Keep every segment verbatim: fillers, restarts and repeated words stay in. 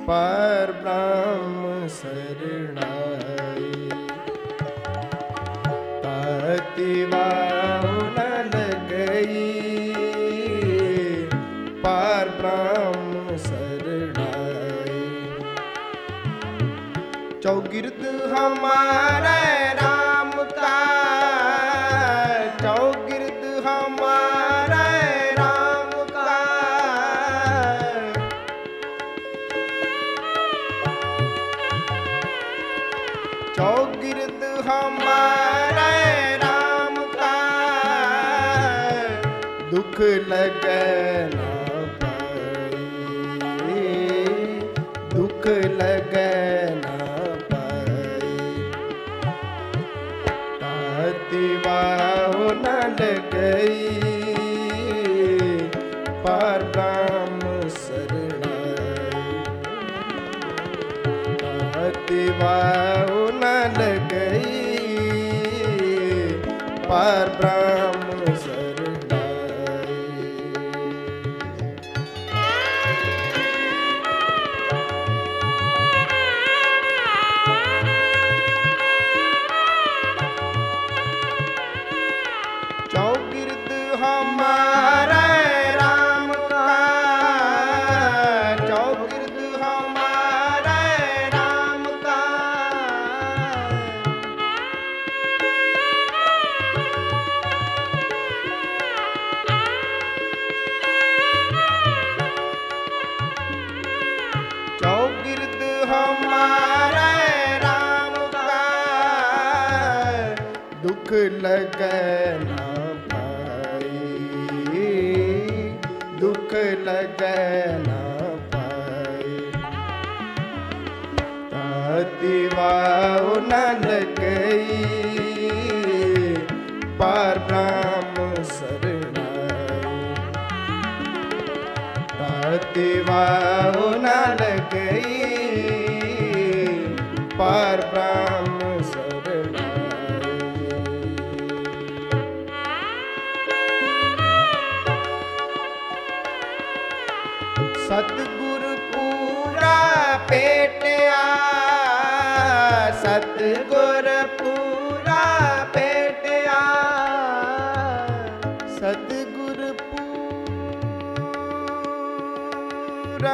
ਪਰ ਬ੍ਰਹਮ ਸਰਣਾਈ। ਤਾਤੀ ਵਾਹੁ ਨ ਲਗਈ ਪਰ ਬ੍ਰਹਮ ਸਰਣਾਈ। ਚੌਗਿਰਦ ਹਮਾਰੇ ਰਾਮ ਕਾ, ਚੌਗਿਰਦ ਹਮਾਰੇ ਰਾਮ ਕਾ। चौगिर्द हमारे राम का, दुख लगे ना पाई, दुख लगे ना पाई। ताती वाहु न लगई पर ब्रह्म सरणाई। ताती वाहु न लगई पर ब्रह्म सरणाई। चौगिर्द हमारे राम का, चौगिर्द हमारे राम का। चौगिर्द हमारे राम का, दुख लगे ना पाई, दुख लगे ना पाई। ताती वाहु न लगई पर ब्रह्म सरणाई। ताती वाहु न लगई पर ब्रह्म सरणाई। सतगुर पूरा पेटिया, सतगुर पूरा पेटिया। सतगुर पूरा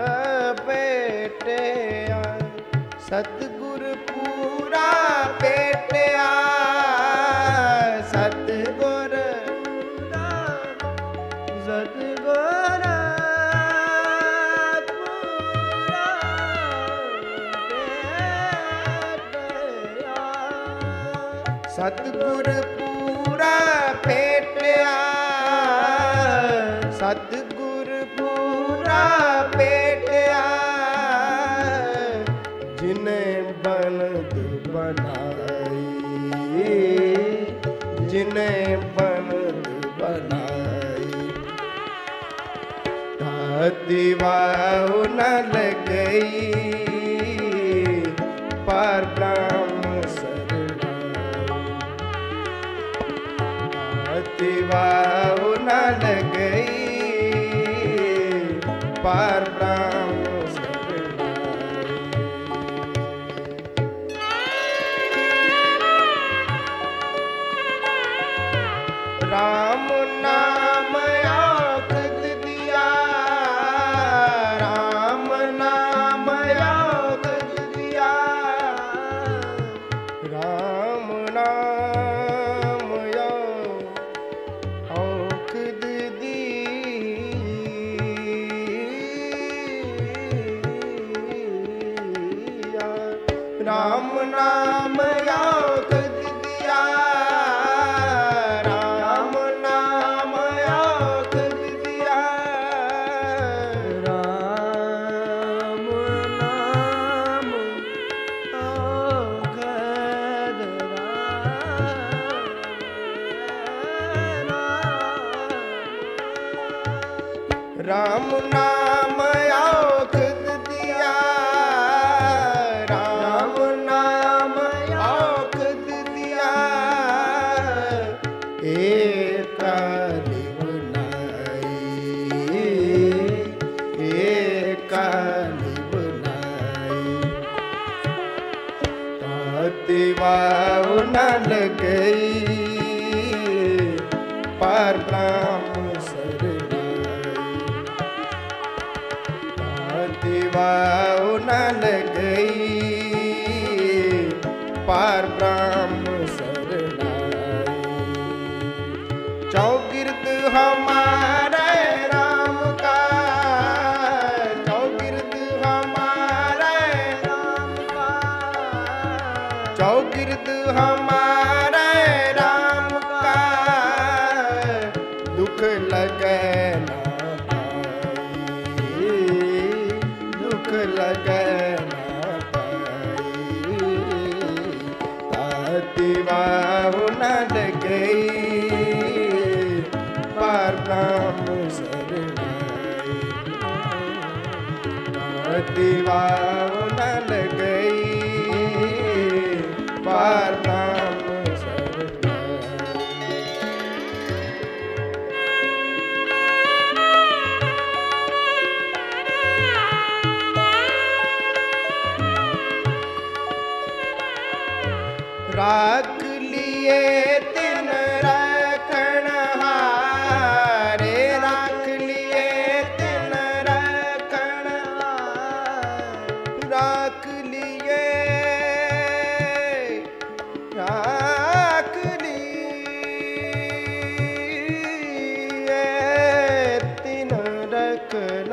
पेटिया, सतगुर पूरा पेटिया। सतगुर पूरा, सतगुर सतगुर पूरा पेटिया, सतगुर पूरा पेटिया। जिने बनद बनाई, जिने बनद बनाई। ताती वाहु न लगई पर ब्रह्म ताती वाहु न लगई पर ब्रह्म सरणाई। राम नाम औखद दिया, राम नाम औखद दिया। राम नाम औखद दिया, राम नाम औखद दिया। राम नाम औखद दिया, राम नाम औखद राम नाम औखद दिया, राम नाम औखद दिया। एक निभनाई, एक निभनाई। तिवाऊ न लगई पार ब्रह्म शरणाई। तिवाऊ न लगई पार ब्रह्म शरणाई। चौगिर्द हमारे राम का, चौगिर्द हमारे राम का, चौगिर्द हमारे राम का दुख लगे ना पाई, दुख लगे ना पाई। तिवाऊ न लगई पार ब्रह्म शरणाई। तिवाऊ न लगई पार ब्रह्म शरणाई। राख लिए तिन रखण हारे, राख लिए तिन रखण हारे। राख लिए, राख लिए तिन रखण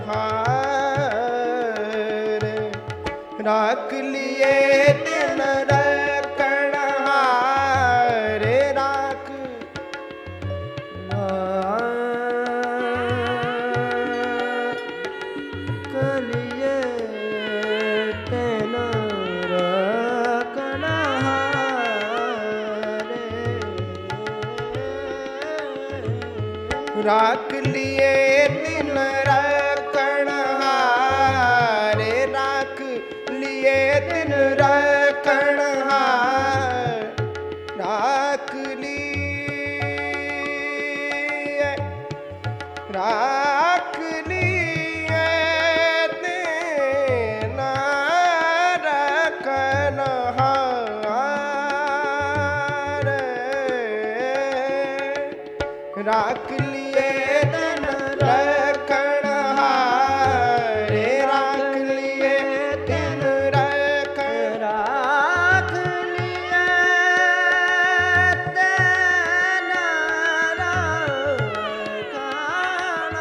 हारे। राख लिए तिन रखण हारे। राख लिए तिन रखण हारे। राख लिए तिन रखण हारे। राख लिए तिन रखण हारे। राख लिए, राख लिए तिन रखण हारे। राख लिए तिन रखण हारे। राख लिए तिन रखण, राख लिए तिन रखण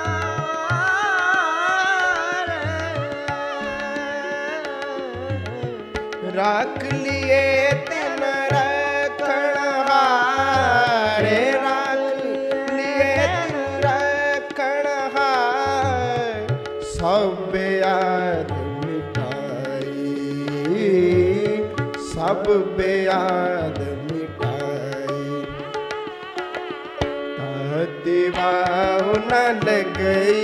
हारे। राख लिए तिन रखण हारे। राख लिए तिन रखण हारे। सब याद मिटाई, सब बेयाद मिटाई। तिवाऊ न लगई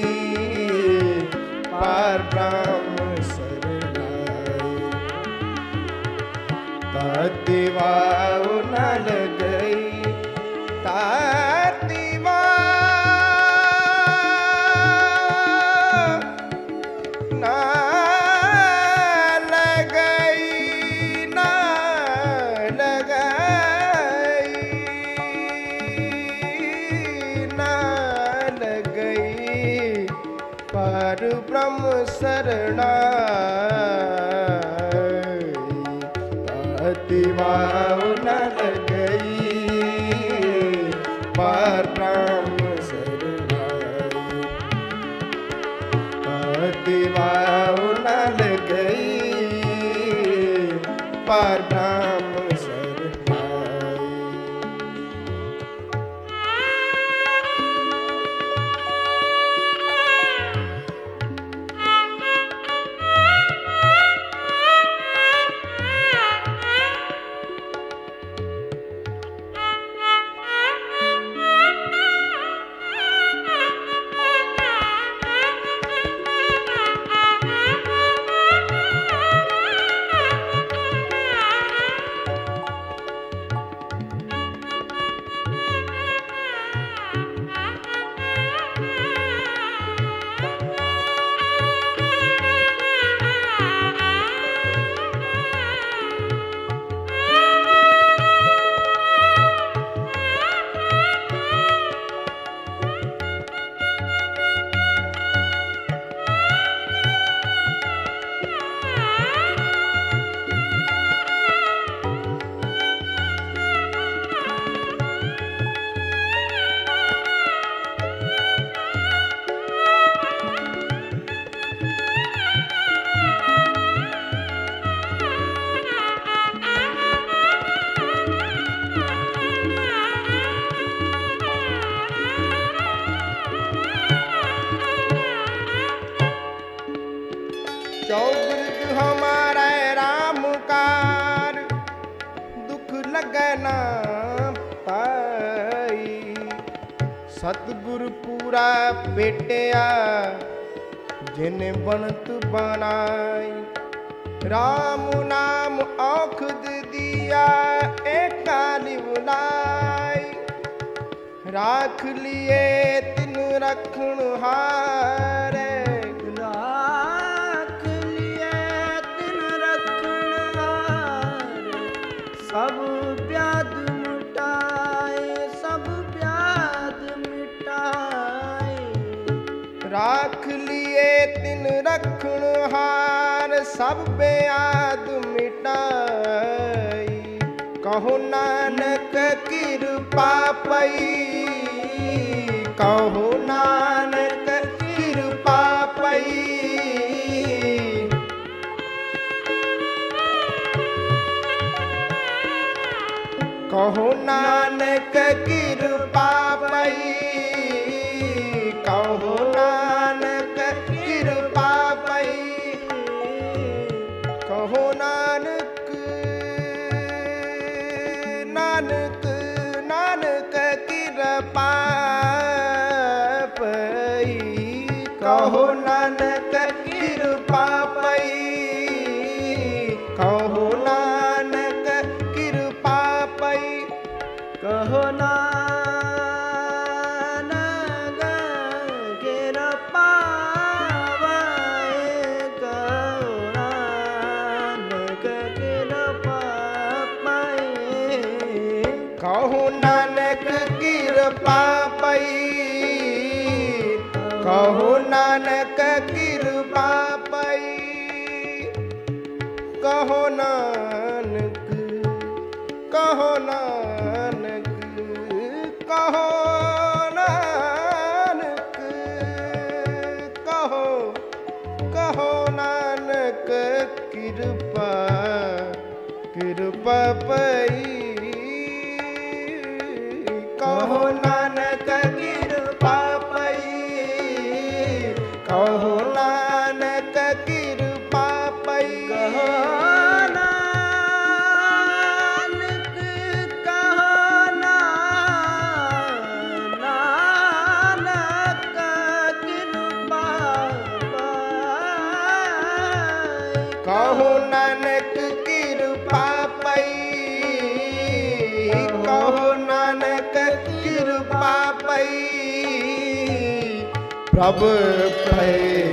पार ब्रह्म शरणाई। तिवाऊ न लगई तिवाऊ न लगई, न लगई, न लगई पार ब्रह्म शरणाई। तिवाऊ न लगई पार ब्रह्म शरणाई। तिवाऊ न लगई पार ब्रह्म शरणाई। चौगिर्द हमारा राम कार दुख लगना पाई। सतगुरु पूरा बेटिया जिन्हें बनत बनाई। राम नाम औखद दिया एक काली बुलाई। राख लिए तिन रखण हारे राख लिए तिन रखण हारे। सब व्याध मिटाए सब व्याध मिटाए। राख लिए तिन रखण हार सब व्याध मिटाई। कहो नानक कृपा पई। कहो नानक कृपा पई। कहो नानक कृपा पई। कहो नानक कृपा पई। कहो नानक नानक नानक कृपा पई। कहो नानक कृपा पई। कहो नानक कृपा पई। कहो नानक कृपा पई। कहो नानक कृपा पई। कहो नानक कृपा पई। कहो नानक कृपा पई। कहो नानक कहो नानक कहो नानक कहो कहो नानक कृपा कृपा पई। कहो नानक कृपा पई। कहो नानक कृपा पई। कहो नानक कहो नानक कृपा पई। कहो नानक कृपा पई। कहो नानक कृपा पई। प्रभु पै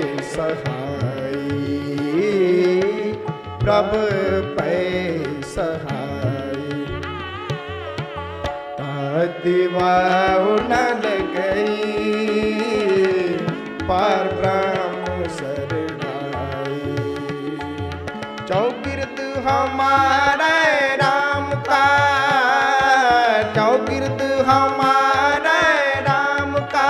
सहाई। प्रभु पै सहाई। दीवार न गई पार ब्रह्म शरणाई। चौगिर्द हमारे राम का। चौगिर्द हमारे राम का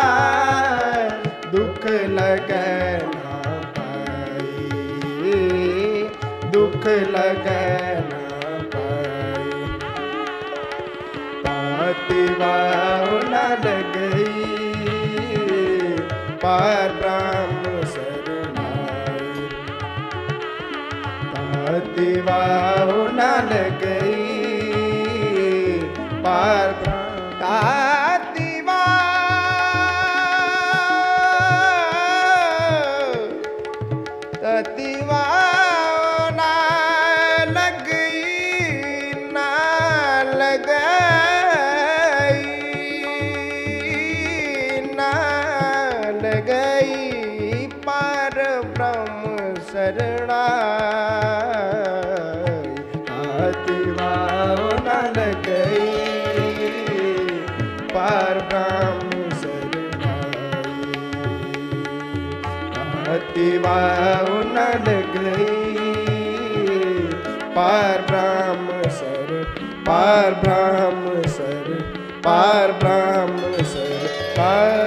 दुख लगना पाई। दुख लगना पाई। पातिवाओ न गई पार ब्रह्म शरणाई। पातिवाओ न गई पार तातिवा ततिवा ना लगई ना लगई ना लगई पार ब्रह्म शरणाई। तातिवाओ न लगई पार ब्रह्म शरणाई। तातिवाओ न लगई पार ब्रह्म शर पार ब्रह्म शर पार ब्रह्म शर पार